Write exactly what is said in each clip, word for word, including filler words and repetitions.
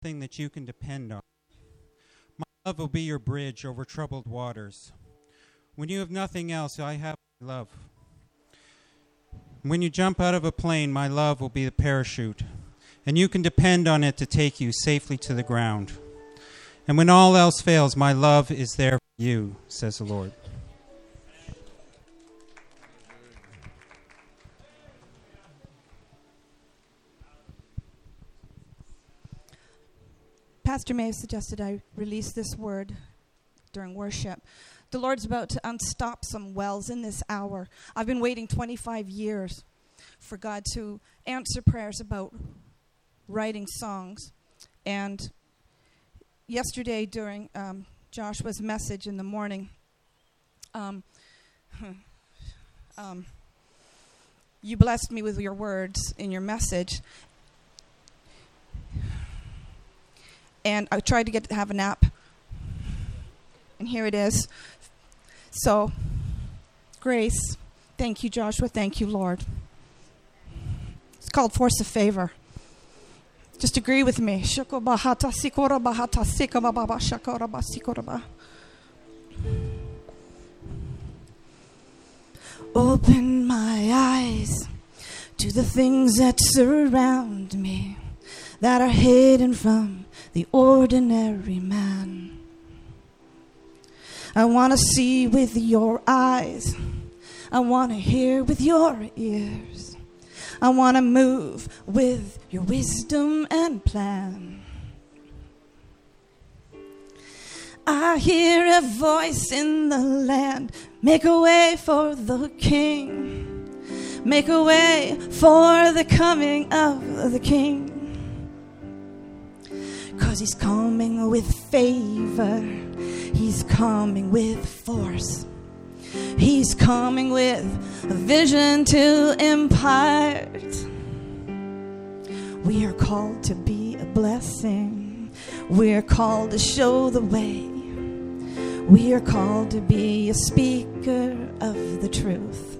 Thing that you can depend on. My love will be your bridge over troubled waters. When you have nothing else, I have my love. When you jump out of a plane, my love will be the parachute, and you can depend on it to take you safely to the ground. And when all else fails, my love is there for you, says the Lord. Pastor May suggested I release this word during worship. The Lord's about to unstop some wells in this hour. I've been waiting twenty-five years for God to answer prayers about writing songs. And yesterday during um, Joshua's message in the morning, um, um, you blessed me with your words in your message. And I tried to get to have a nap. And here it is. So, grace. Thank you, Joshua. Thank you, Lord. It's called Force of Favor. Just agree with me. Open my eyes to the things that surround me, that are hidden from the ordinary man. I want to see with your eyes. I want to hear with your ears. I want to move with your wisdom and plan. I hear a voice in the land. Make a way for the King. Make a way for the coming of the King. 'Cause he's coming with favor. He's coming with force. He's coming with a vision to impart. We are called to be a blessing. We're called to show the way. We are called to be a speaker of the truth.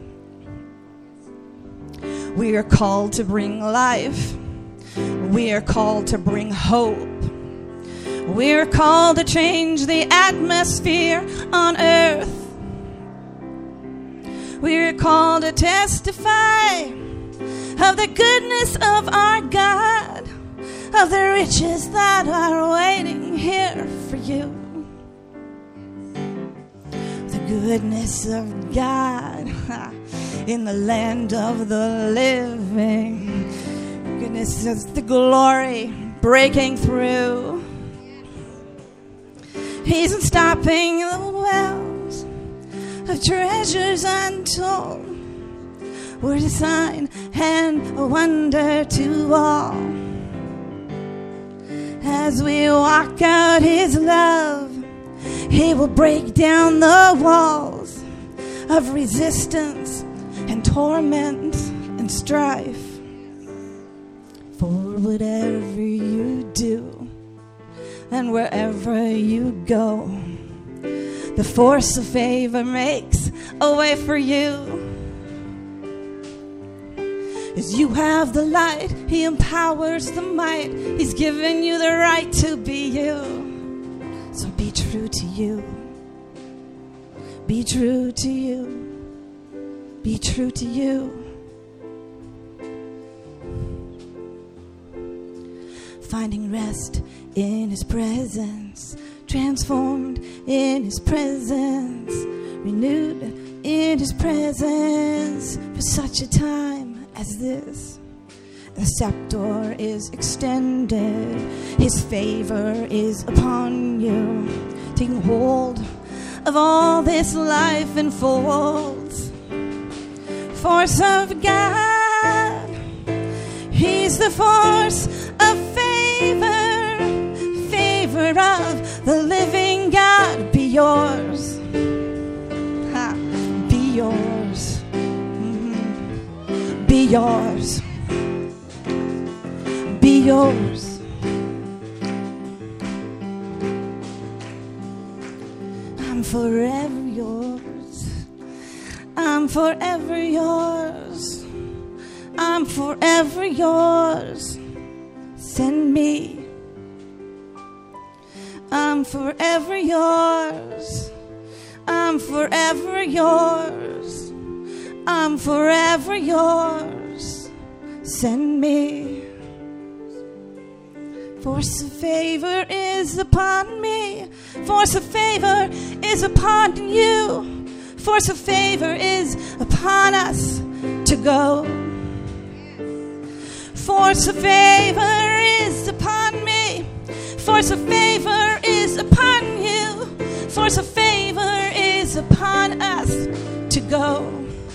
We are called to bring life. We are called to bring hope. We're called to change the atmosphere on earth. We're called to testify of the goodness of our God, of the riches that are waiting here for you. The goodness of God in the land of the living. Goodness is the glory breaking through. He's unstopping the wells of treasures untold. We're a sign and a wonder to all. As we walk out his love, he will break down the walls of resistance and torment and strife. For whatever you do and wherever you go, the force of favor makes a way for you. As you have the light, he empowers the might. He's given you the right to be you. So be true to you. Be true to you. Be true to you. Finding rest in his presence, transformed in his presence, renewed in his presence for such a time as this. The scepter is extended, his favor is upon you, taking hold of all this life unfolds. Force of God, he's the force of favor, favor of the living God. Be yours, ha, be yours, mm-hmm. Be yours, be yours. I'm forever yours. I'm forever yours. I'm forever yours. Send me, I'm forever yours. I'm forever yours. I'm forever yours. Send me. Force of favor is upon me. Force of favor is upon you. Force of favor is upon us to go. Force of favor is upon me. Force of favor is upon you. Force of favor is upon us to go.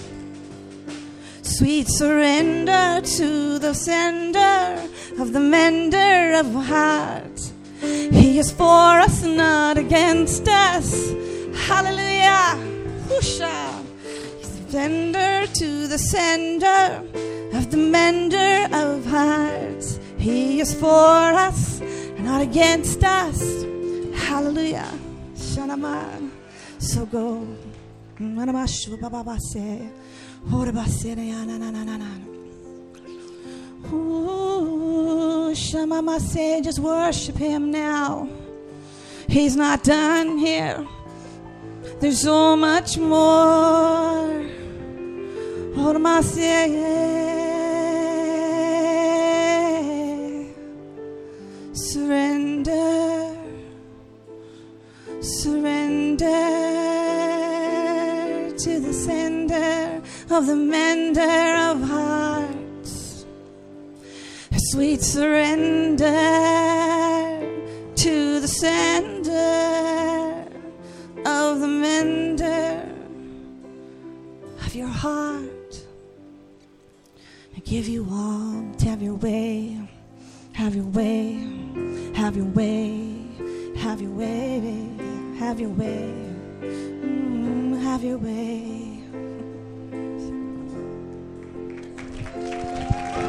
Sweet surrender to the sender of the mender of hearts. He is for us, not against us. Hallelujah. Whoosha. Surrender to the sender of the mender of hearts. He is for us, not against us. Hallelujah. Shanama. So go. Manamashu bababase. Horabase na na na na na. Ooh, Shamamase, just worship him now. He's not done here. There's so much more. Surrender, surrender to the sender of the mender of hearts. A sweet surrender to the sender of the mender of your heart. I give you all to have your way, have your way, have your way, have your way, have your way, mm, have your way.